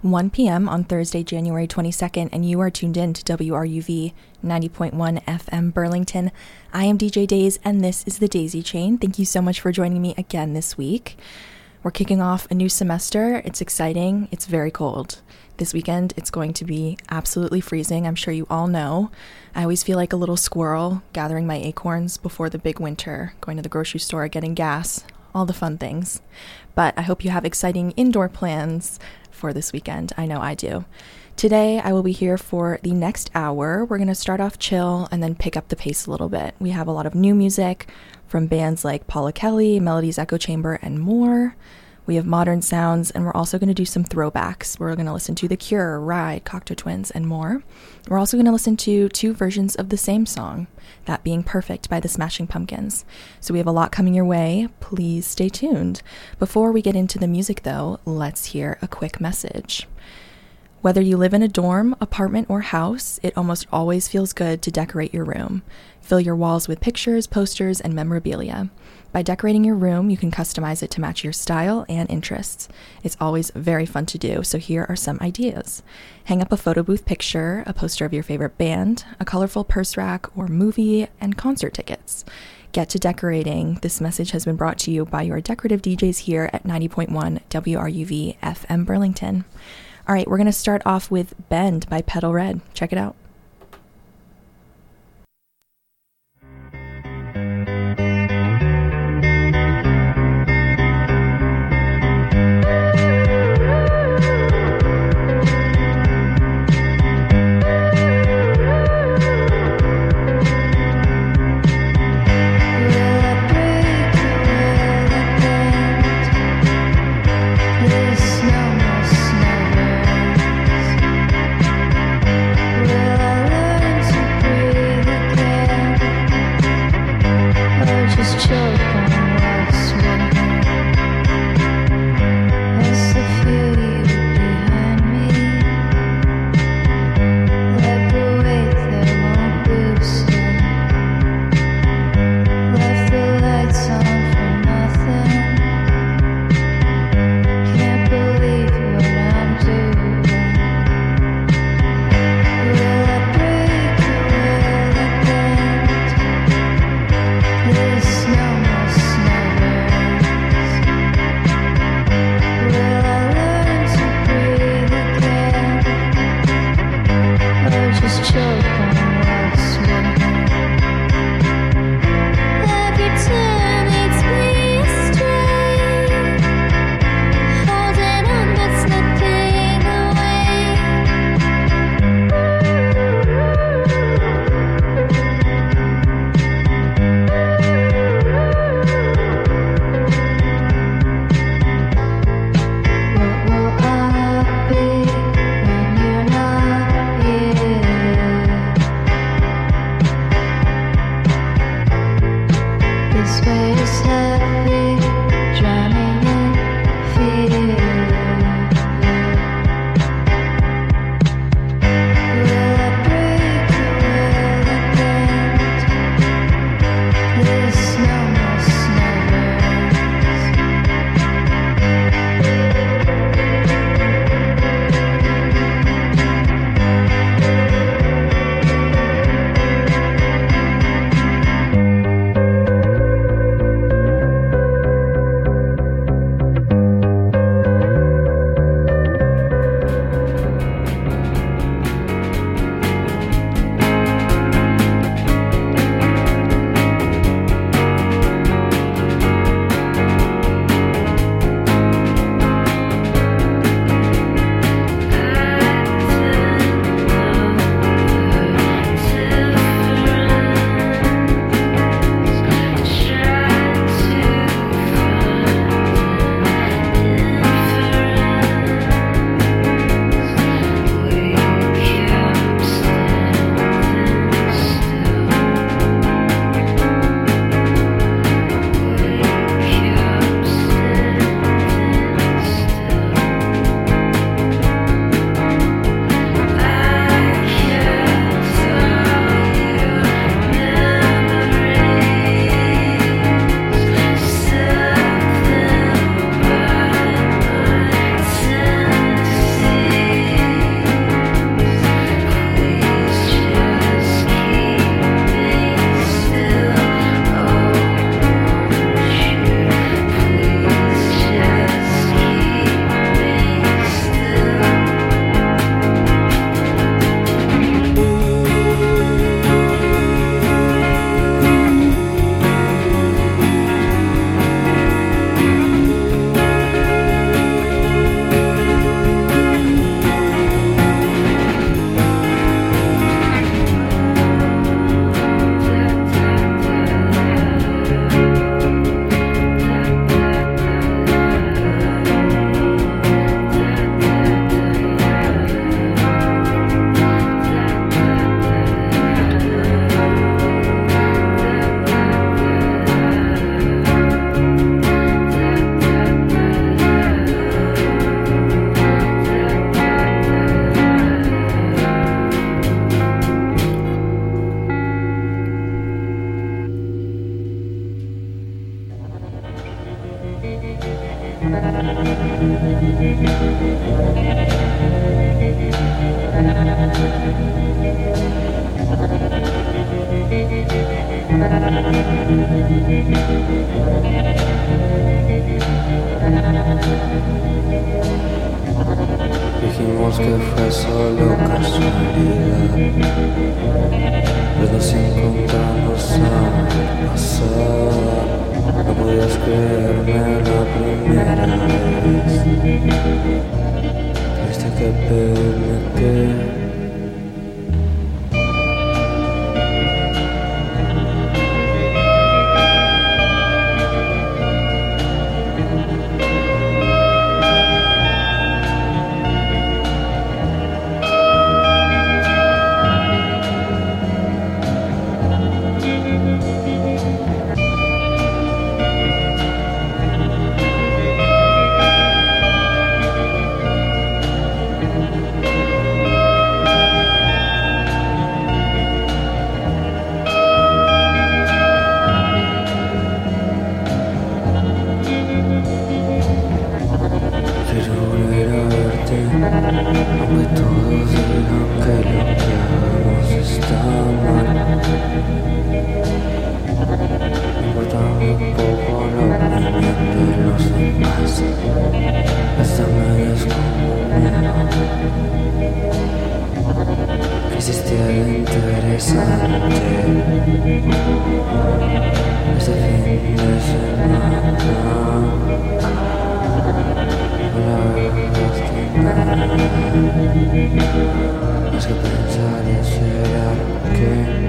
1 p.m. on Thursday, January 22nd, and you are tuned in to WRUV 90.1 FM Burlington. I am DJ Days, and this is the Daisy Chain. Thank you so much for joining me again this week. We're kicking off a new semester. It's exciting. It's very cold. This weekend, it's going to be absolutely freezing. I'm sure you all know. I always feel like a little squirrel gathering my acorns before the big winter, going to the grocery store, getting gas, all the fun things. But I hope you have exciting indoor plans for this weekend. I know I do. Today, I will be here for the next hour. We're going to start off chill and then pick up the pace a little bit. We have a lot of new music from bands like Paula Kelly, Melody's Echo Chamber, and more. We have modern sounds, and we're also going to do some throwbacks. We're going to listen to The Cure, Ride, Cocteau Twins, and more. We're also going to listen to two versions of the same song, that being Perfect by the Smashing Pumpkins. So we have a lot coming your way. Please stay tuned. Before we get into the music, though, let's hear a quick message. Whether you live in a dorm, apartment, or house, it almost always feels good to decorate your room. Fill your walls with pictures, posters, and memorabilia. By decorating your room, you can customize it to match your style and interests. It's always very fun to do, so here are some ideas. Hang up a photo booth picture, a poster of your favorite band, a colorful purse rack or movie, and concert tickets. Get to decorating. This message has been brought to you by your decorative DJs here at 90.1 WRUV FM Burlington. All right, we're going to start off with Bend by Petal Red. Check it out. Well, pensamos que fue solo casualidad. Los dos encontramos al pasar. No podías creerme la primera vez. Tuviste que pedirme que aunque todos digan que lo que hagamos está mal, me importa muy poco la opinión de los demás. Hasta me descomunero. ¿Qué hiciste de interesante este fin de semana? Más que pensar y esperar que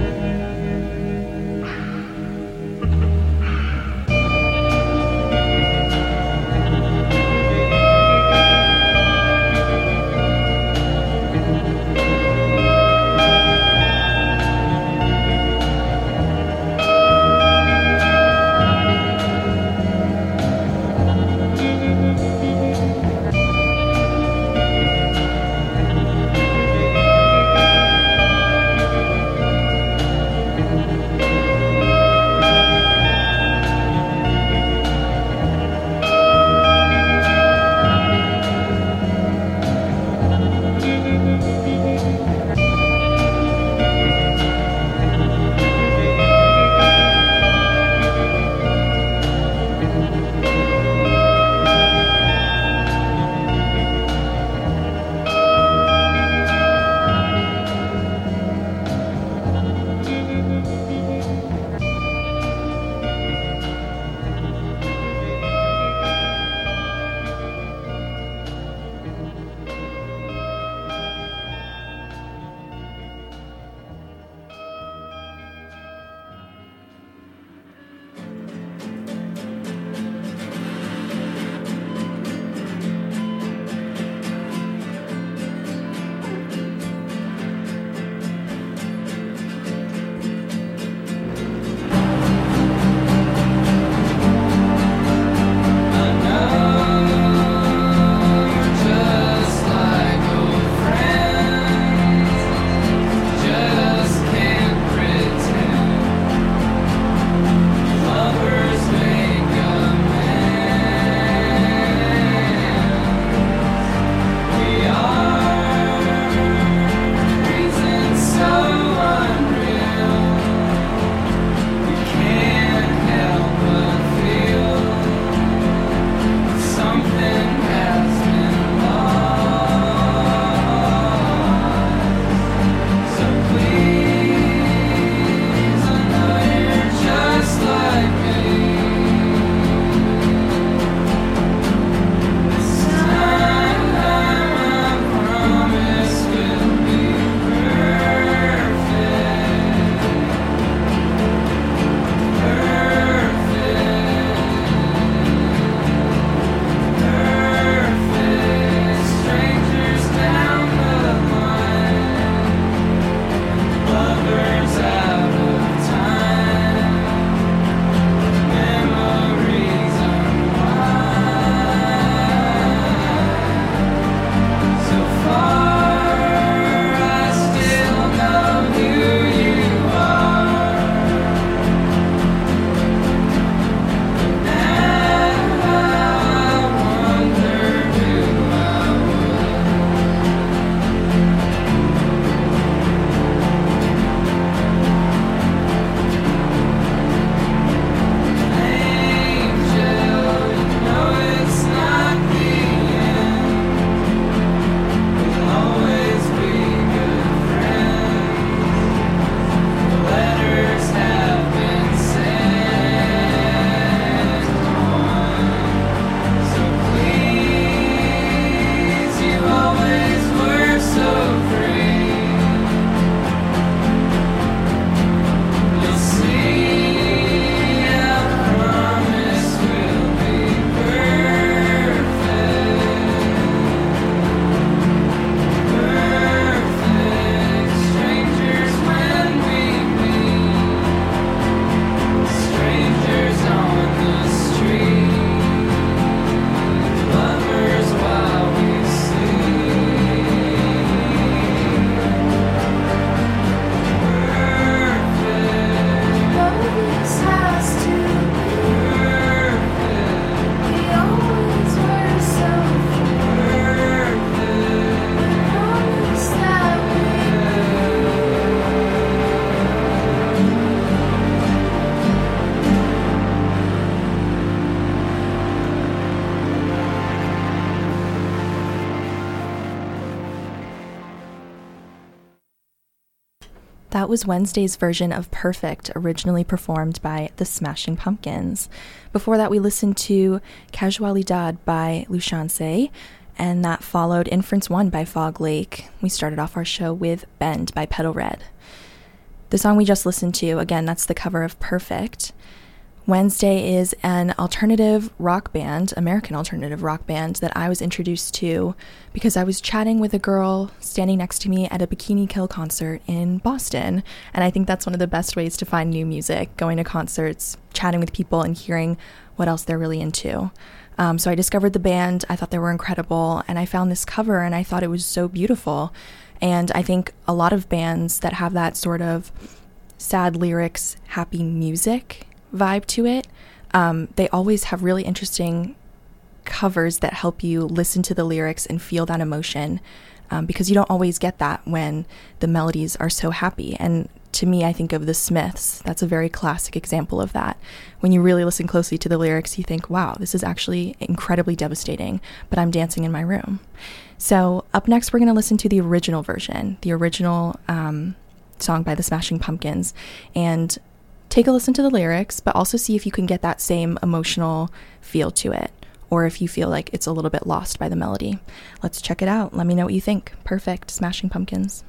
That was Wednesday's version of Perfect, originally performed by the Smashing Pumpkins. Before that, we listened to Casualidad by Luchance, and that followed Inference 1 by Fog Lake. We started off our show with Bend by Petal Red. The song we just listened to, again, that's the cover of Perfect. Wednesday is an alternative rock band, American alternative rock band, that I was introduced to because I was chatting with a girl standing next to me at a Bikini Kill concert in Boston. And I think that's one of the best ways to find new music, going to concerts, chatting with people, and hearing what else they're really into. So I discovered the band, I thought they were incredible, and I found this cover and I thought it was so beautiful. And I think a lot of bands that have that sort of sad lyrics, happy music vibe to it, they always have really interesting covers that help you listen to the lyrics and feel that emotion, because you don't always get that when the melodies are so happy. And to me, I think of the Smiths. That's a very classic example of that. When you really listen closely to the lyrics, you think, wow, this is actually incredibly devastating, but I'm dancing in my room. So up next, we're going to listen to the original version, the original song by the Smashing Pumpkins, and take a listen to the lyrics, but also see if you can get that same emotional feel to it, or if you feel like it's a little bit lost by the melody. Let's check it out. Let me know what you think. Perfect, Smashing Pumpkins.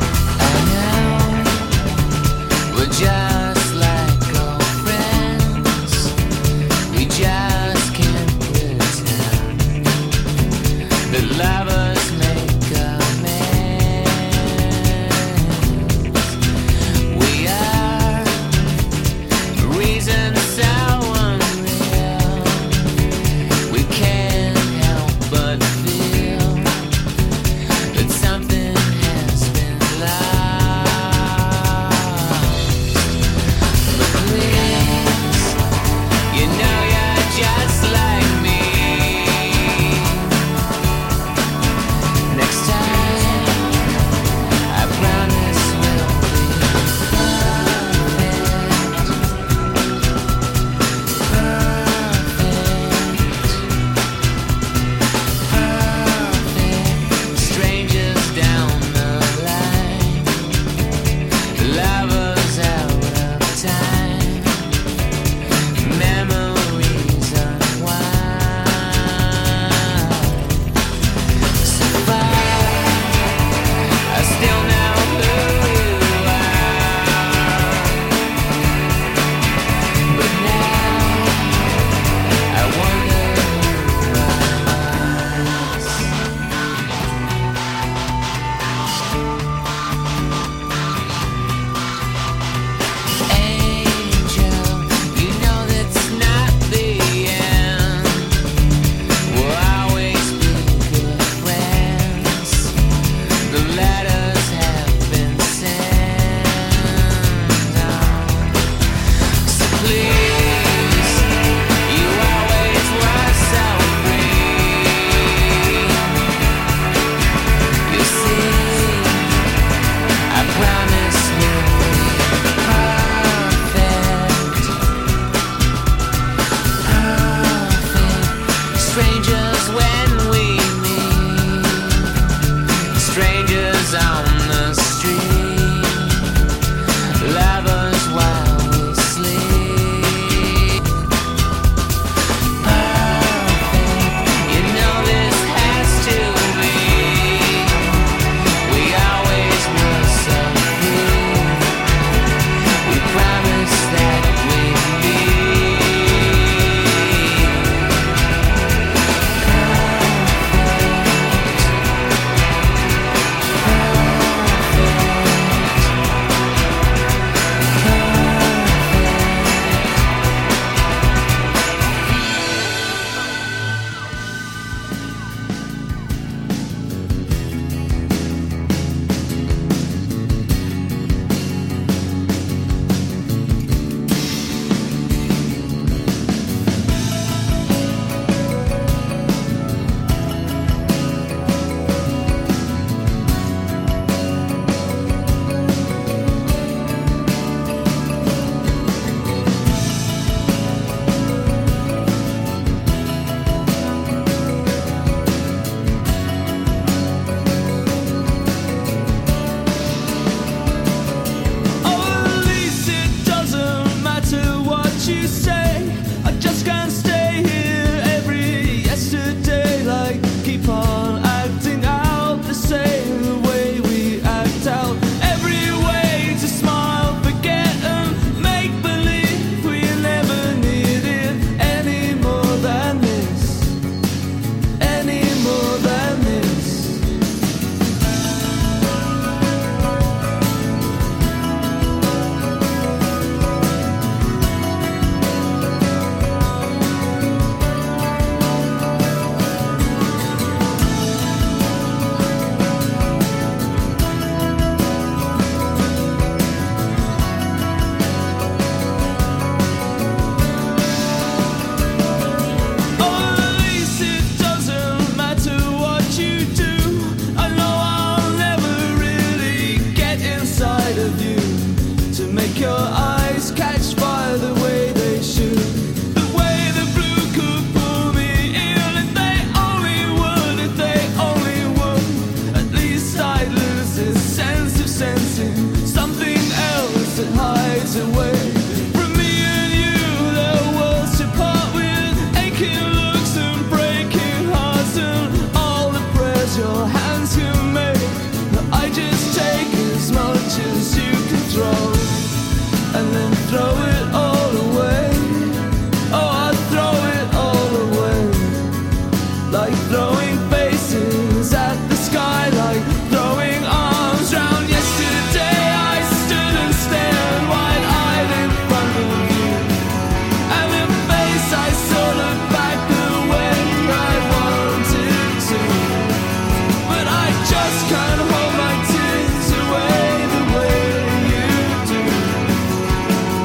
Just like old friends.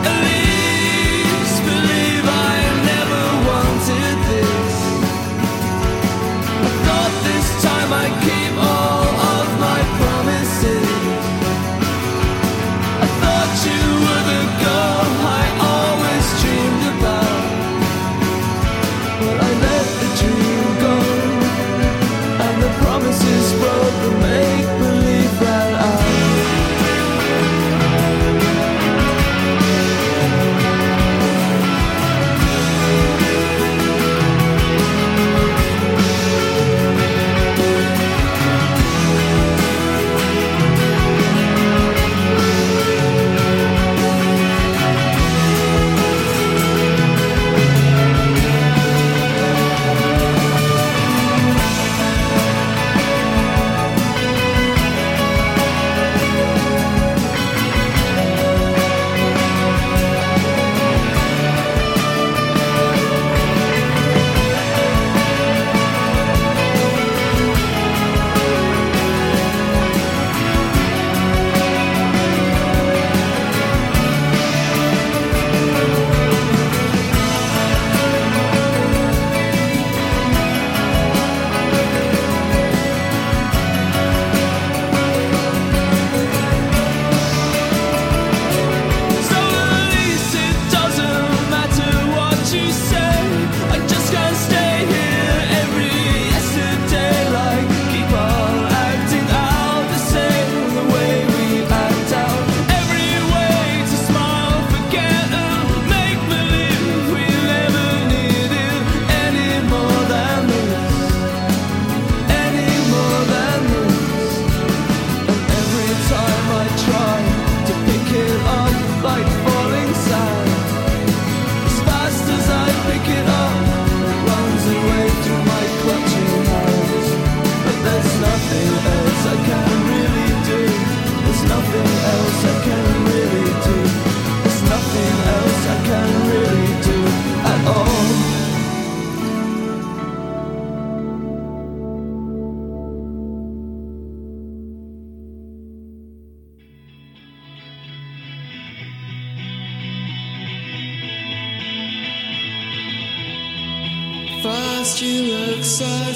First you look so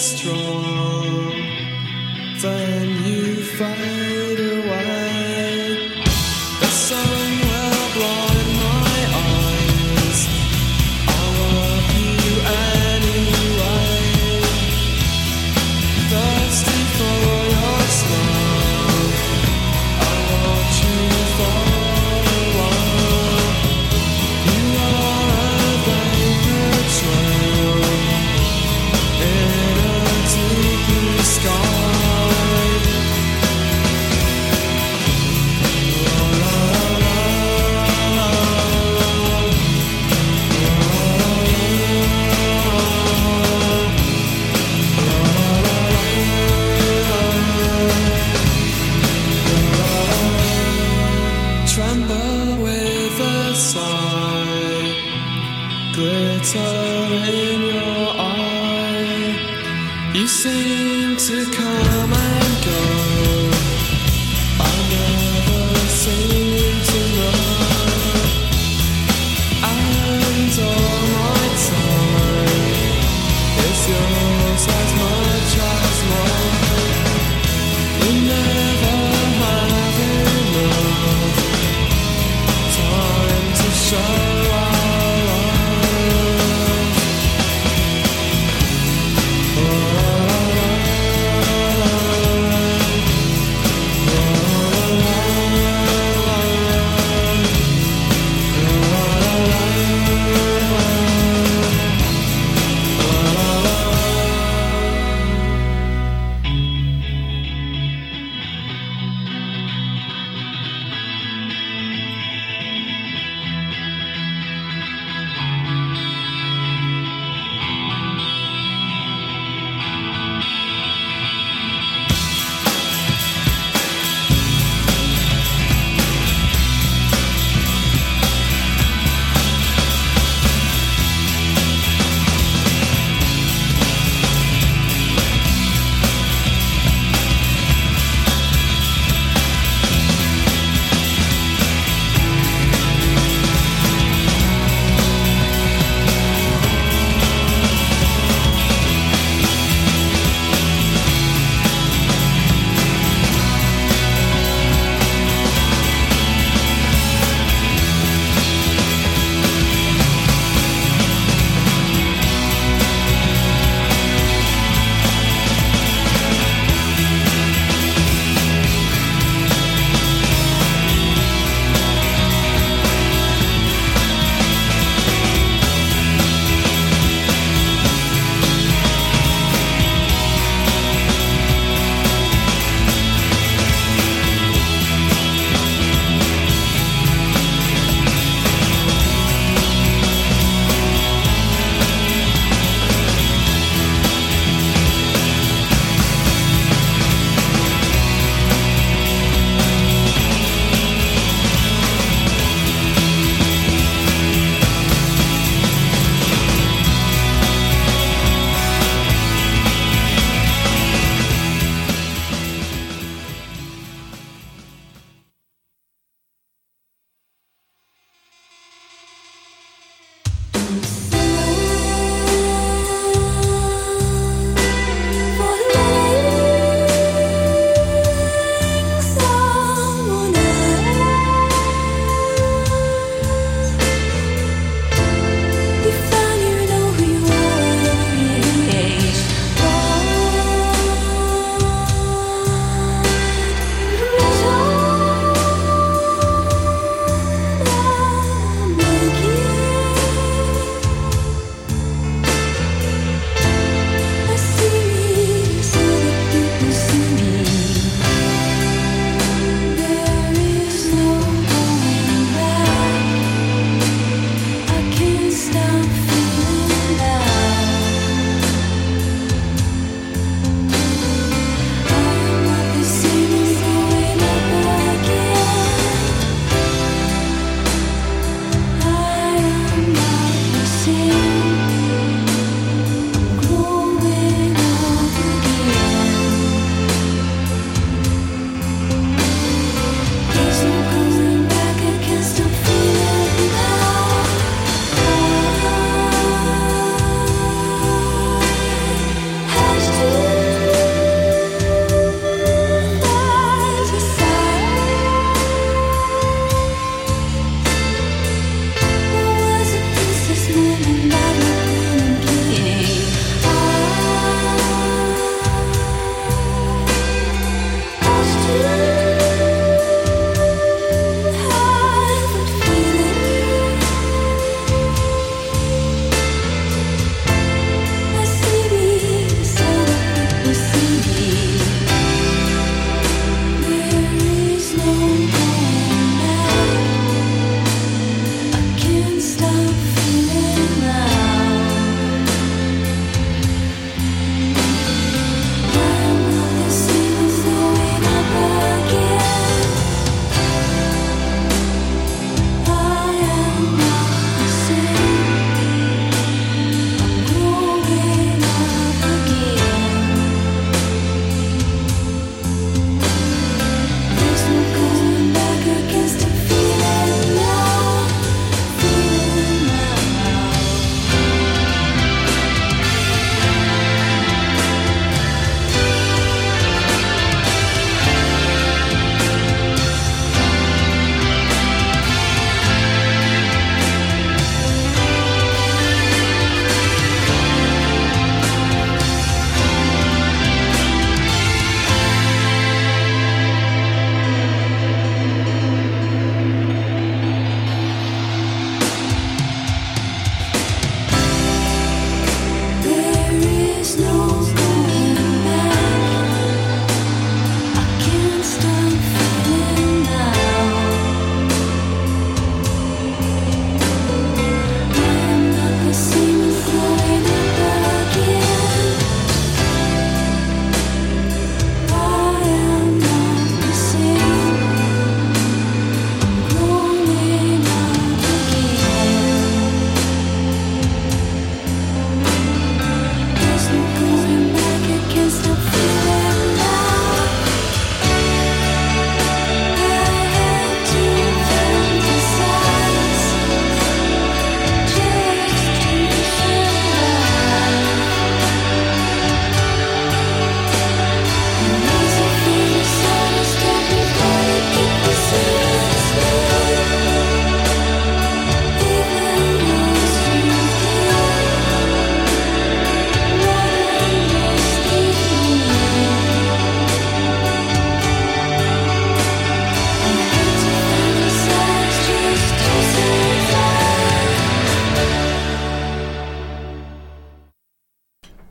strong, then you fade away. The sun will blind my eyes, I love you anyway. Thirsty for your smile, I want you for a while. You are a vapor trail in a deep blue sky. Tremble with a sigh, glitter in your eye. You seem to come and go, I never seem to know. And all my time is yours as much as mine. We never have enough time to show our love.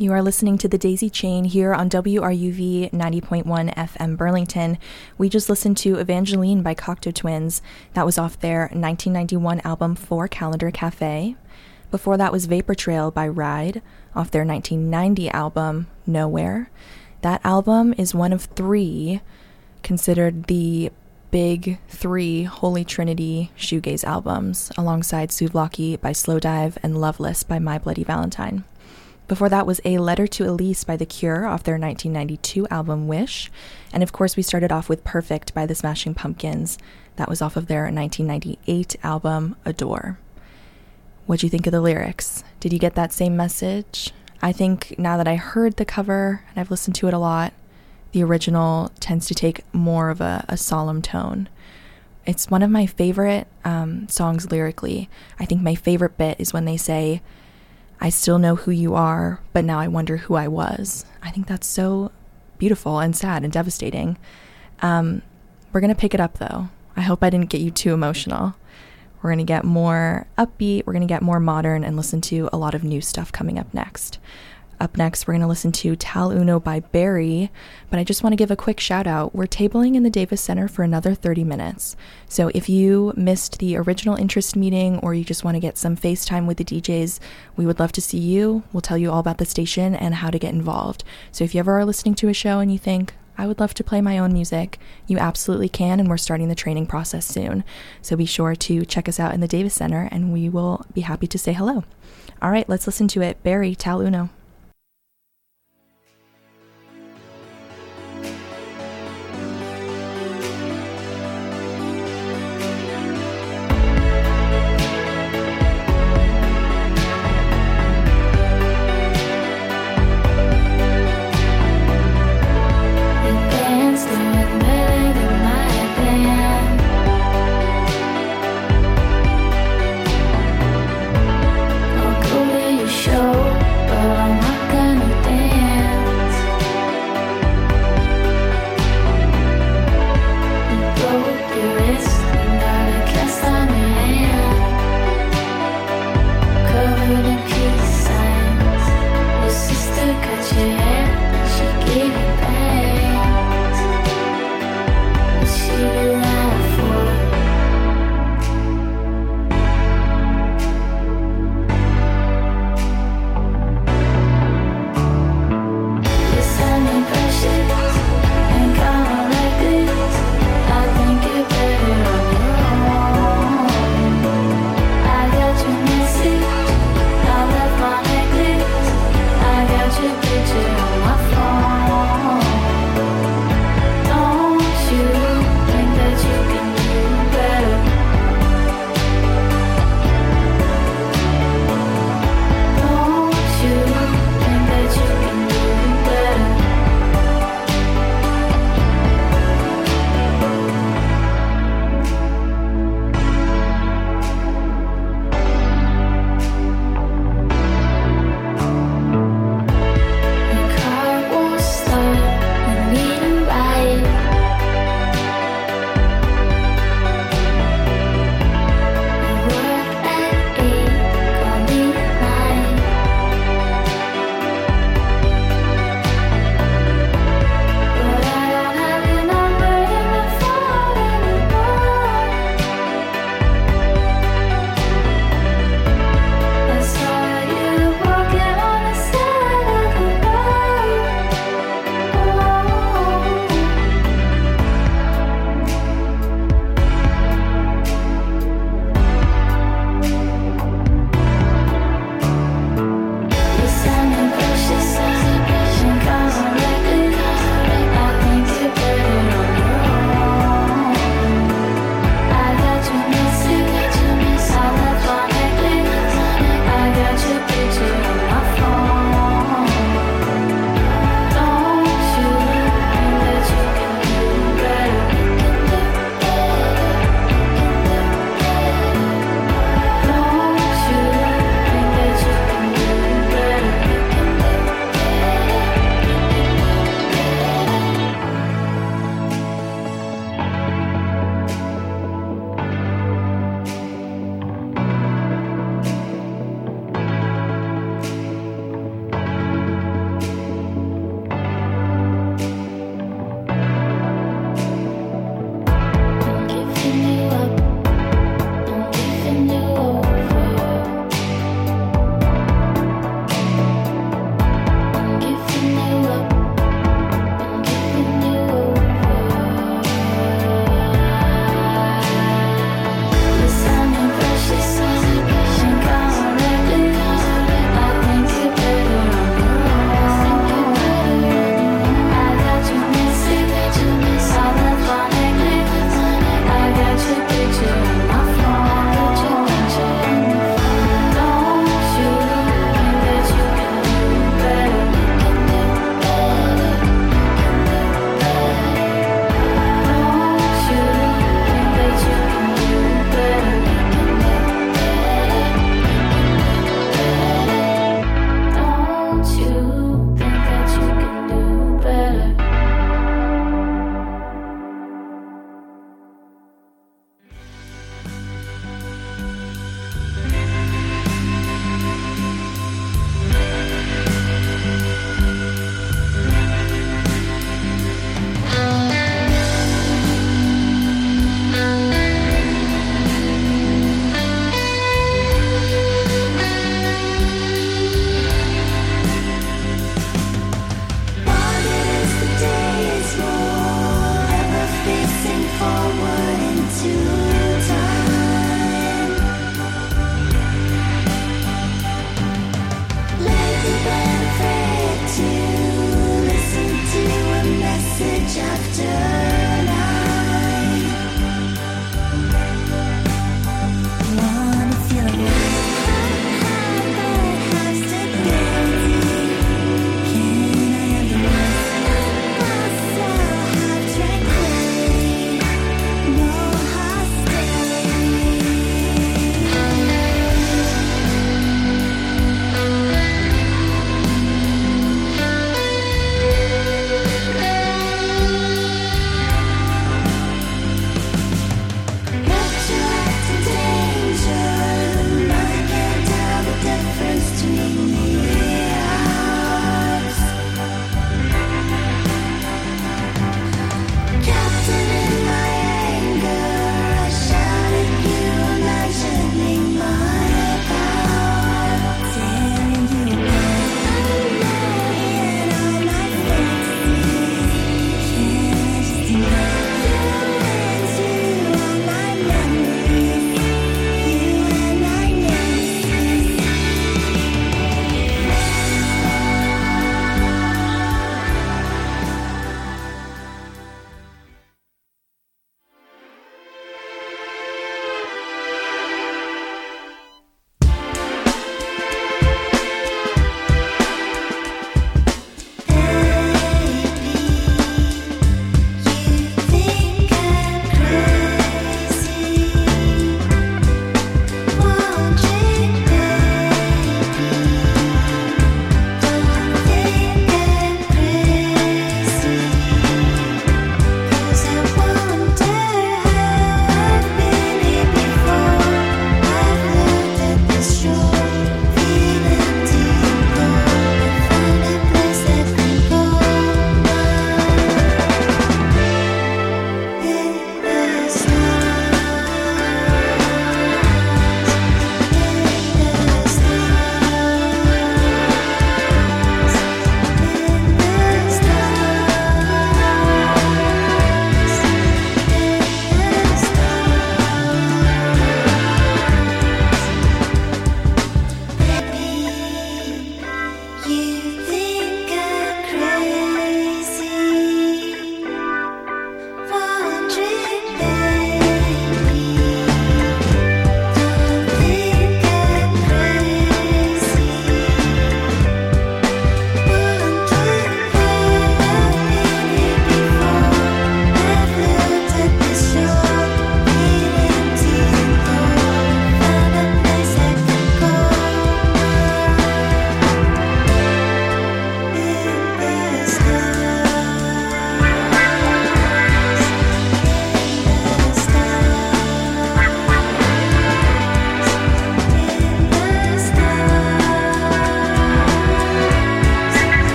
You are listening to The Daisy Chain here on WRUV 90.1 FM Burlington. We just listened to Evangeline by Cocteau Twins. That was off their 1991 album For Calendar Cafe. Before that was Vapor Trail by Ride, off their 1990 album Nowhere. That album is one of three considered the big three Holy Trinity shoegaze albums, alongside Souvlaki by Slowdive and Loveless by My Bloody Valentine. Before that was A Letter to Elise by The Cure off their 1992 album Wish. And of course we started off with Perfect by the Smashing Pumpkins. That was off of their 1998 album Adore. What'd you think of the lyrics? Did you get that same message? I think now that I heard the cover and I've listened to it a lot, the original tends to take more of a solemn tone. It's one of my favorite songs lyrically. I think my favorite bit is when they say, I still know who you are, but now I wonder who I was. I think that's so beautiful and sad and devastating. We're going to pick it up, though. I hope I didn't get you too emotional. We're going to get more upbeat, we're going to get more modern, and listen to a lot of new stuff coming up next. Up next, we're going to listen to Tal Uno by Barry, but I just want to give a quick shout out. We're tabling in the Davis Center for another 30 minutes. So if you missed the original interest meeting or you just want to get some FaceTime with the DJs, we would love to see you. We'll tell you all about the station and how to get involved. So if you ever are listening to a show and you think, I would love to play my own music, you absolutely can, and we're starting the training process soon. So be sure to check us out in the Davis Center and we will be happy to say hello. All right, let's listen to it. Barry, Tal Uno. Show, but I'm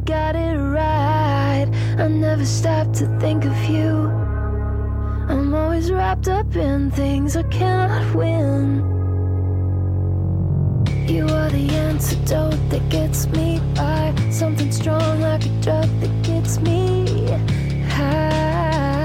got it right. I never stop to think of you. I'm always wrapped up in things I cannot win. You are the antidote that gets me by, something strong like a drug that gets me high.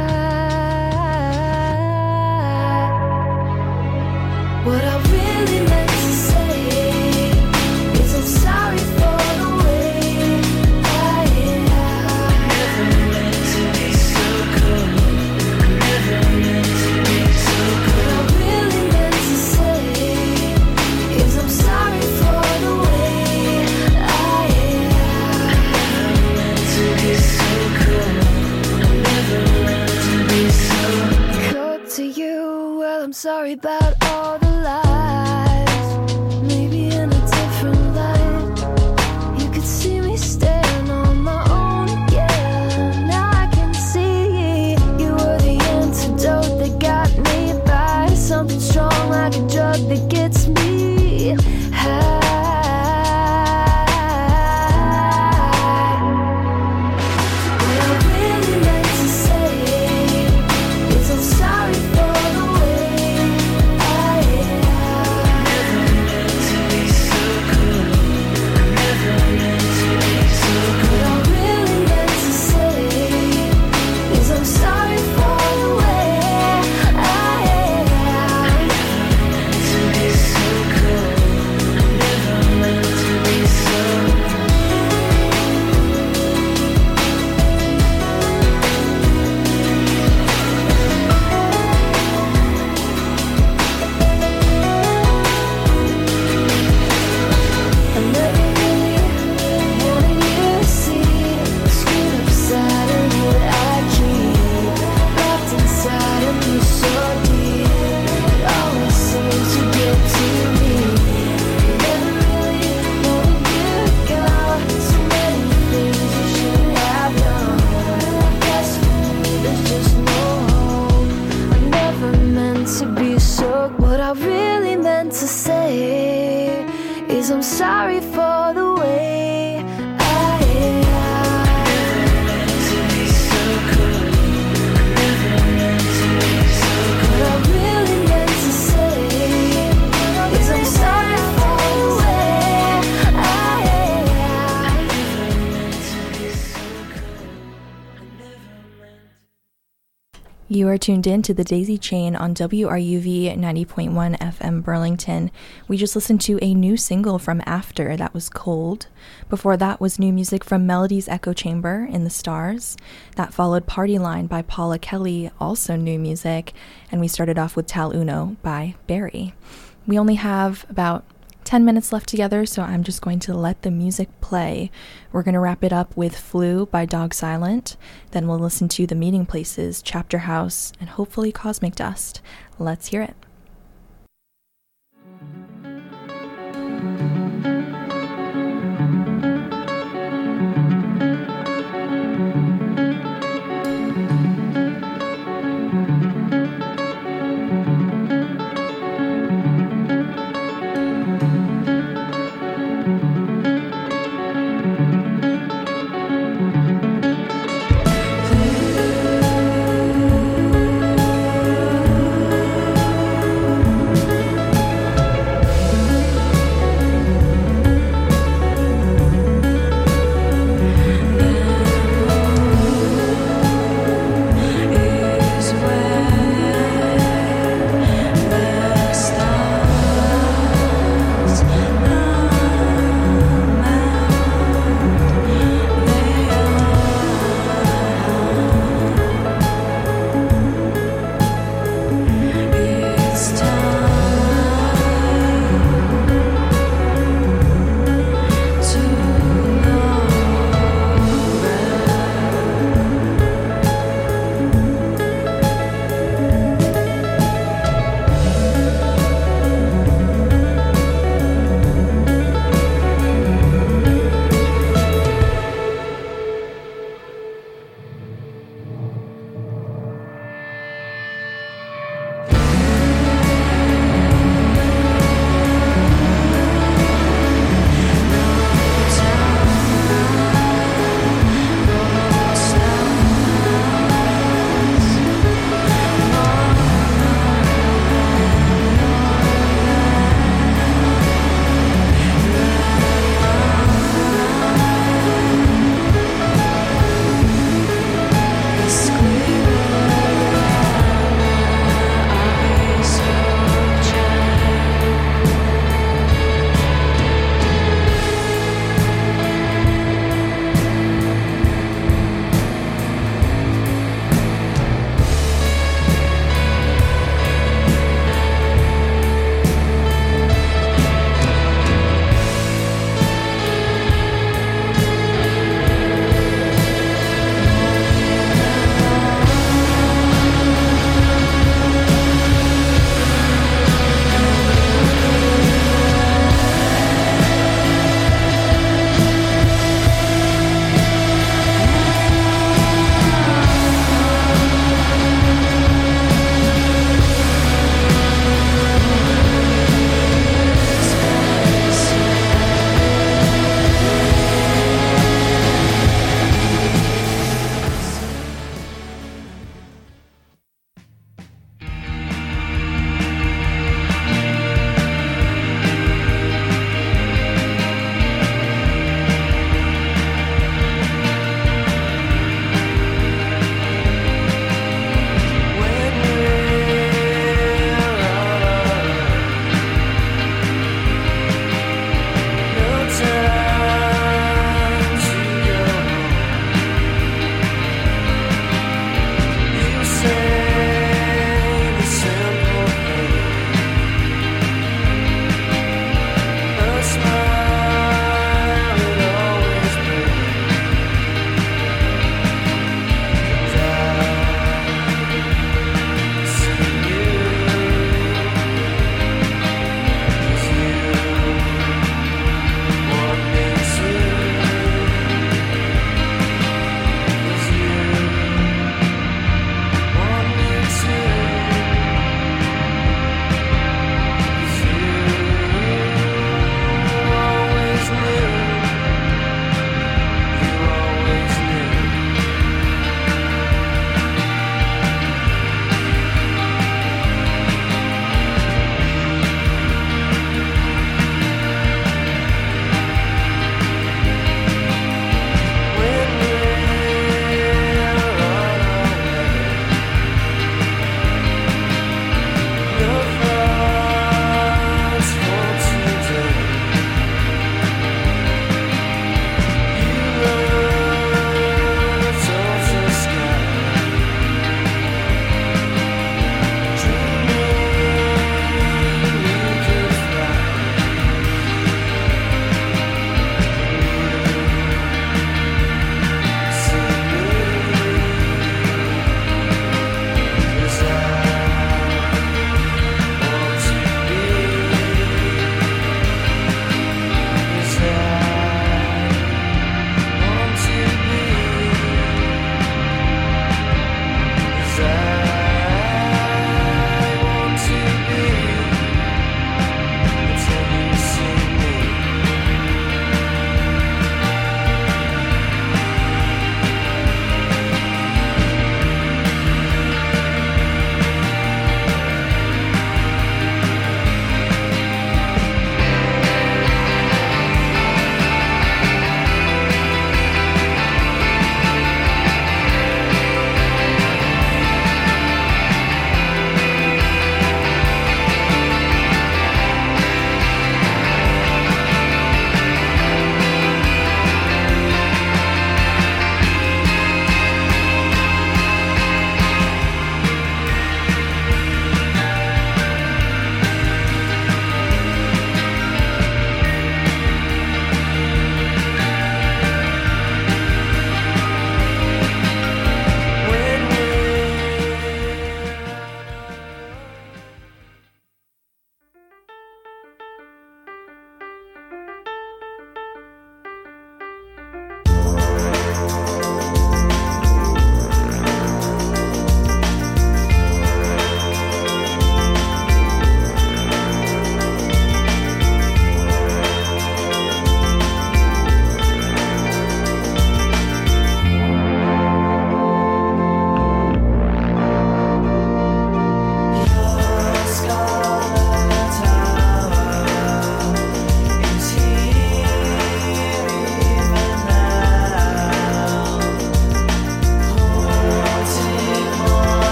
What I really meant to say is I'm sorry for the way I never meant to be so cold. Never meant to be so cold. What I really meant to say is I'm sorry for the way I never meant to be so cold. Never meant to be so cold to you. Well, I'm sorry about all the lies. Maybe in a different light, you could see me stand on my own again. Now I can see you were the antidote that got me by, something strong like a drug that gets me high. What I really meant to say is I'm sorry for the way I never meant to be so cold. Never meant to be so cold. What I really meant to say is I'm sorry for the way I never meant to be so cold. Never meant to be so I never really wanted you to see the screwed up side of me that I keep locked inside of me so deep. It always seems to get to me. Never really wanted you to go. So many things you should have done. I guess for me there's just no hope. I never meant to be so. What I really meant to say is I'm sorry for the way I never meant to be so cold. Never meant to be so cold. What I really meant to say is I'm sorry for the way I never meant to be so cold. I never meant. You are tuned in to the Daisy Chain on WRUV 90.1 FM Burlington. We just listened to a new single from After, that was Cold. Before that was new music from Melody's Echo Chamber, In the Stars. That followed Party Line by Paula Kelly, also new music. And we started off with Tal Uno by Barry. We only have about 10 minutes left together, so I'm just going to let the music play. We're going to wrap it up with Flu by Dog Silent. Then we'll listen to The Meeting Places, Chapter House, and hopefully Cosmic Dust. Let's hear it.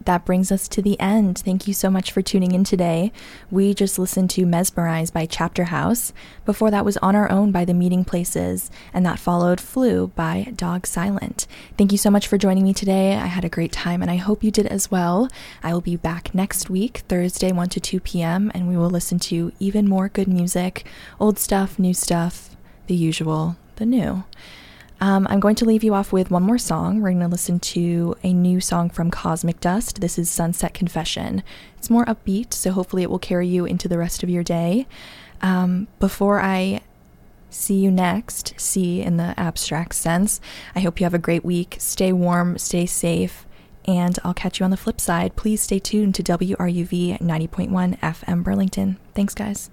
that brings us to the end. Thank you so much for tuning in today. We just listened to Mesmerize by Chapter House. Before that was On Our Own by The Meeting Places, and that followed Flu by Dog Silent. Thank you so much for joining me today. I had a great time, and I hope you did as well. I will be back next week, Thursday, 1 to 2 p.m., and we will listen to even more good music, old stuff, new stuff, the usual, the new. I'm going to leave you off with one more song. We're going to listen to a new song from Cosmic Dust. This is Sunset Confession. It's more upbeat, so hopefully it will carry you into the rest of your day. Before I see you next, see in the abstract sense, I hope you have a great week. Stay warm, stay safe, and I'll catch you on the flip side. Please stay tuned to WRUV 90.1 FM Burlington. Thanks, guys.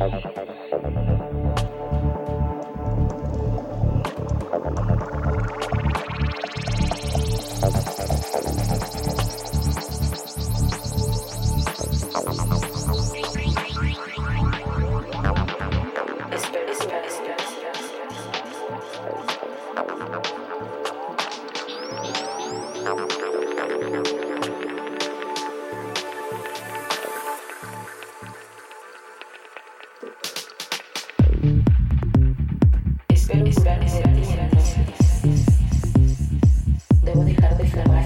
Thank